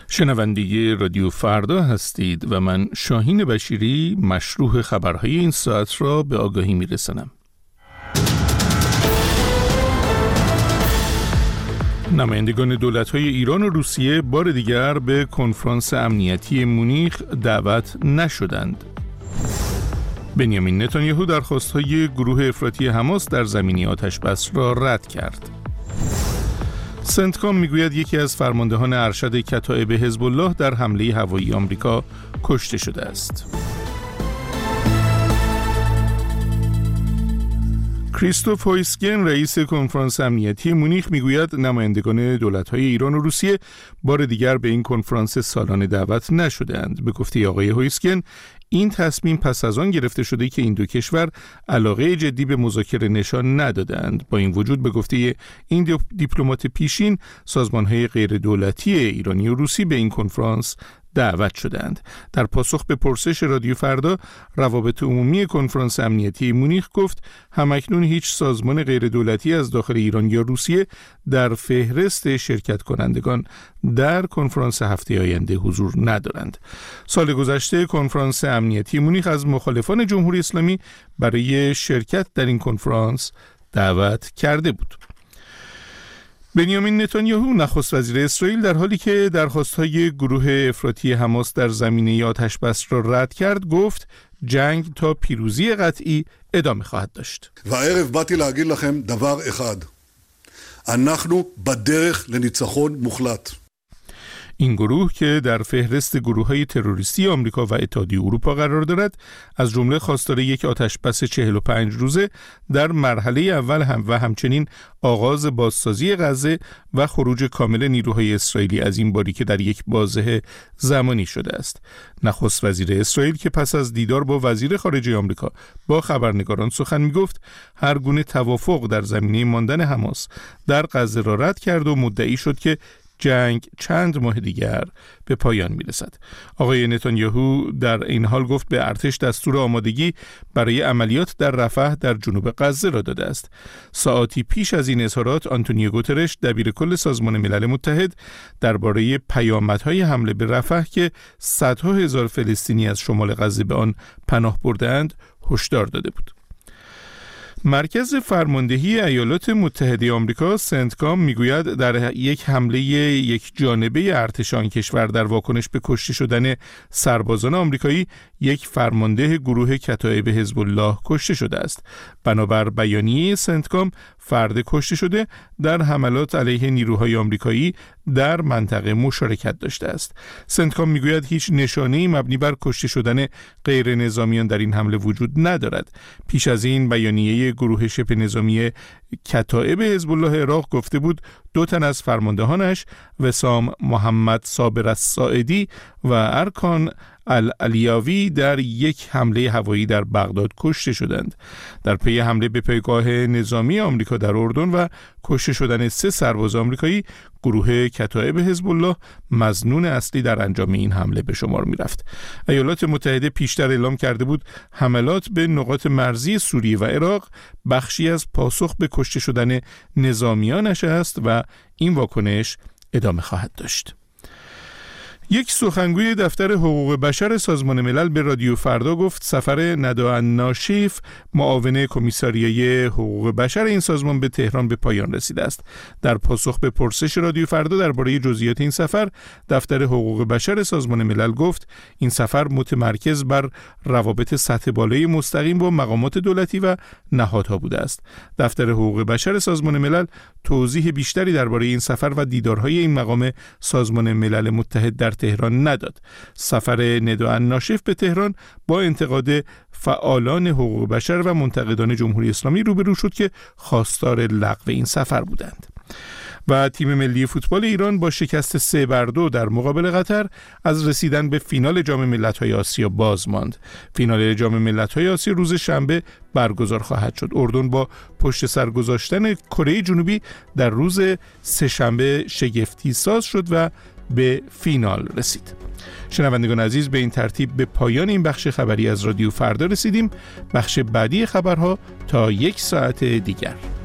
شنونده رادیو فردا هستید و من شاهین بشیری مشروح خبرهای این ساعت را به آگاهی میرسانم. نمایندگان دولت‌های ایران و روسیه بار دیگر به کنفرانس امنیتی مونیخ دعوت نشدند. بنیامین نتانیاهو درخواست‌های گروه افراطی حماس در زمینه آتش‌بس را رد کرد. سنتکام میگوید یکی از فرماندهان ارشد کتایب حزب الله در حمله هوایی آمریکا کشته شده است. کریستوف هویسگن رئیس کنفرانس امنیتی مونیخ میگوید نمایندگان دولت‌های ایران و روسیه بار دیگر به این کنفرانس سالانه دعوت نشده‌اند. به گفته آقای هویسگن این تصمیم پس از آن گرفته شده که این دو کشور علاقه جدی به مذاکره نشان ندادند. با این وجود به گفته این دیپلمات پیشین سازمان‌های غیر دولتی ایرانی و روسی به این کنفرانس دعوت شدند. در پاسخ به پرسش رادیو فردا، روابط عمومی کنفرانس امنیتی مونیخ گفت همکنون هیچ سازمان غیر دولتی از داخل ایران یا روسیه در فهرست شرکت کنندگان در کنفرانس هفته آینده حضور ندارند. سال گذشته کنفرانس امنیتی مونیخ از مخالفان جمهوری اسلامی برای شرکت در این کنفرانس دعوت کرده بود. بنیامین نتانیاهو نخست وزیر اسرائیل در حالی که درخواست‌های گروه افراطی حماس در زمینه آتش‌بس را رد کرد گفت جنگ تا پیروزی قطعی ادامه خواهد داشت. והערב באתי להגיד לכם דבר אחד. אנחנו בדרך לניצחון מוחלט. این گروه که در فهرست گروه‌های تروریستی آمریکا و اتحادیه اروپا قرار دارد، از جمله خواستار یک آتش‌بس 45 روزه در مرحله اول و همچنین آغاز بازسازی غزه و خروج کامل نیروهای اسرائیلی از این باریکه در یک بازه زمانی شده است. نخست وزیر اسرائیل که پس از دیدار با وزیر خارجه آمریکا با خبرنگاران سخن می‌گفت، هر گونه توافق در زمینه ماندن حماس در غزه را رد کرد و مدعی شد که جنگ چند ماه دیگر به پایان میرسد. آقای نتانیاهو در این حال گفت به ارتش دستور آمادگی برای عملیات در رفح در جنوب غزه را داده است. ساعاتی پیش از این اظهارات آنتونیو گوترش دبیر کل سازمان ملل متحد درباره پیامدهای حمله به رفح که صدها هزار فلسطینی از شمال غزه به آن پناه برده‌اند هشدار داده بود. مرکز فرماندهی ایالات متحده آمریکا سنتکام میگوید در یک حمله یک جانبه ارتش آن کشور در واکنش به کشته شدن سربازان آمریکایی یک فرمانده گروه کتایب حزب الله کشته شده است. بنابر بیانیه سنتکام فرد کشته شده در حملات علیه نیروهای آمریکایی در منطقه مشارکت داشته است. سنتکام میگوید هیچ نشانه‌ای مبنی بر کشته شدن غیر نظامیان در این حمله وجود ندارد. پیش از این بیانیه گروه شبه نظامی کتایب حزب الله عراق گفته بود 2 تن از فرماندهانش وسام محمد صابر الساعدی و ارکان العلیاوی در یک حمله هوایی در بغداد کشته شدند. در پی حمله به پایگاه نظامی آمریکا در اردن و کشته شدن 3 سرباز آمریکایی، گروه کتایب حزب الله مظنون اصلی در انجام این حمله به شمار می رفت. ایالات متحده پیشتر اعلام کرده بود حملات به نقاط مرزی سوریه و عراق بخشی از پاسخ به کشته شدن نظامیانش است و این واکنش ادامه خواهد داشت. یک سخنگوی دفتر حقوق بشر سازمان ملل به رادیو فردا گفت سفر ندا الناشیف معاون کمیساریای حقوق بشر این سازمان به تهران به پایان رسیده است. در پاسخ به پرسش رادیو فردا درباره جزئیات این سفر، دفتر حقوق بشر سازمان ملل گفت این سفر متمرکز بر روابط سطح بالای مستقیم با مقامات دولتی و نهادها بوده است. دفتر حقوق بشر سازمان ملل توضیح بیشتری درباره این سفر و دیدارهای این مقام سازمان ملل متحد در تهران نداد. سفر ندا الناشیف به تهران با انتقاد فعالان حقوق بشر و منتقدان جمهوری اسلامی روبرو شد که خواستار لغو این سفر بودند. و تیم ملی فوتبال ایران با شکست 3-2 در مقابل قطر از رسیدن به فینال جام ملت‌های آسیا باز ماند. فینال جام ملت‌های آسیا روز شنبه برگزار خواهد شد. اردن با پشت سر گذاشتن کره جنوبی در روز سه‌شنبه شگفتی ساز شد و به فینال رسید. شنوندگان عزیز، به این ترتیب به پایان این بخش خبری از رادیو فردا رسیدیم. بخش بعدی خبرها تا 1 ساعت دیگر.